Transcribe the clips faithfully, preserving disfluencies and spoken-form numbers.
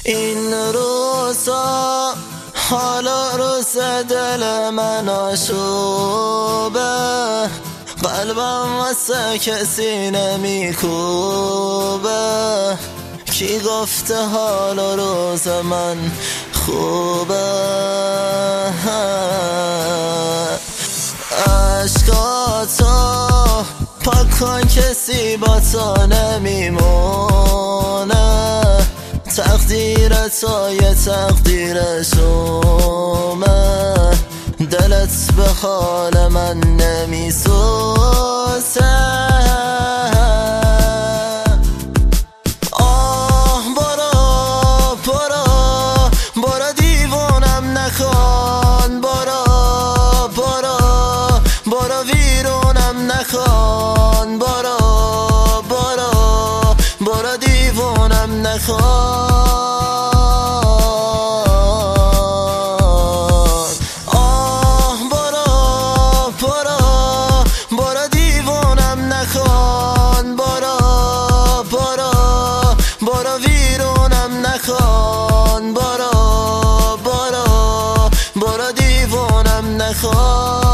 این روزا حالا روز دل من آشوبه، قلبم واسه کسی نمیکوبه. کی گفته حالا روز من خوبه؟ عشقاتو پاک کن کسی با تو نمیمونه، تقدیر تو یه تقدیر شومه، دلت به حال من نمیسوزه. آه برو برو برو دیوونم نکن، برو برو برو ویرونم نکن، برو برو برو دیوونم نکن. برو ویرونم نکن، برو برو برو دیوونم نکن.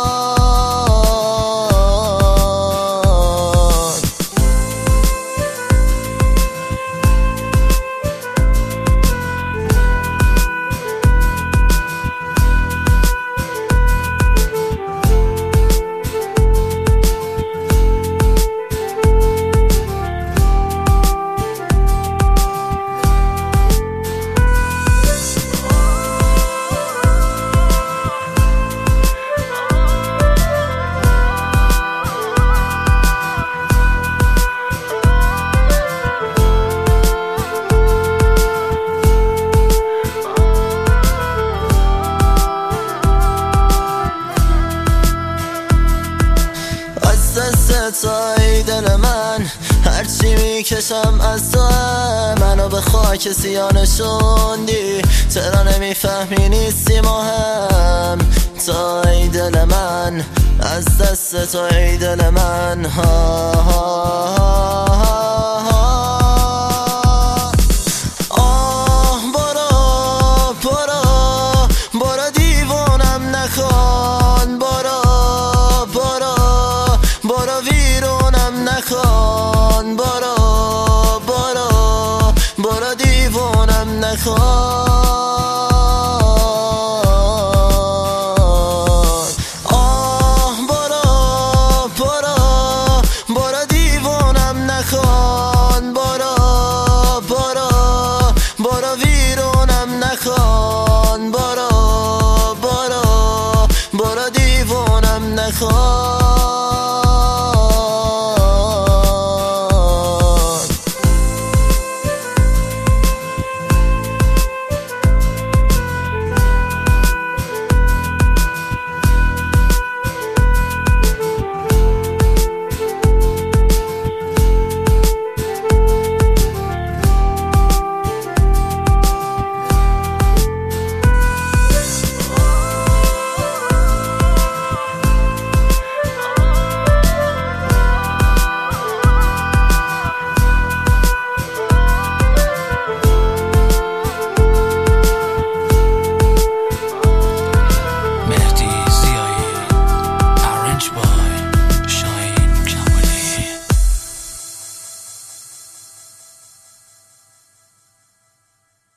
توی دل من هرچی میکشم از تو، منو به خاک سیاه نشوندی، چرا نمیفهمی نیستی مهم؟ توی دل من از دست توی دل من ها ها ها ها. آه برو برو برو دیوونم نکن، برو برو برو ویرونم نکن، برو برو برو دیوونم نکن.